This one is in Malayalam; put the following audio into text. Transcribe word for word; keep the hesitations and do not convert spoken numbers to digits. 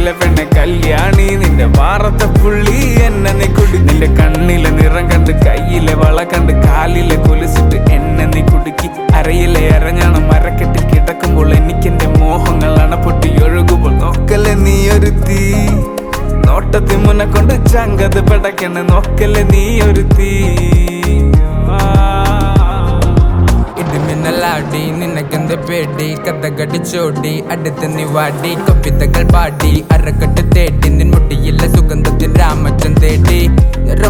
കരളിലെ പെണ്ണെ കല്യാണി നിന്റെ വാറത്തെ പുള്ളി എന്നെ നീ കുടി. നിന്റെ കണ്ണിലെ നിറം കണ്ട് കയ്യിലെ വള കണ്ട് കാലിലെ കൊലുസിട്ട് എന്നെ നീ കുടുക്കി. അരയിലെ അരഞ്ഞാണം മരക്കെട്ടിൽ കിടക്കുമ്പോൾ എനിക്കെന്റെ മോഹങ്ങൾ അണപ്പൊട്ടി ഒഴുകുമ്പോൾ നോക്കല്ലേ നീ ഒരു തീ. നോട്ടത്തി മുന്നെ കൊണ്ട് ചങ്കത് പടക്കണ് നോക്കല്ലേ നീ ഒരു തീ. ഇടിമിന്നലാടി നിനക്കെന്ത് പേടി കഥകടിച്ചോടി അടുത്ത് നീ വാടി കവിതകൾ പാടി അരക്കെട്ട് തേടി നിൻ മുട്ടിയിലെ സുഗന്ധത്തിൽ രാമച്ചൻ തേടി.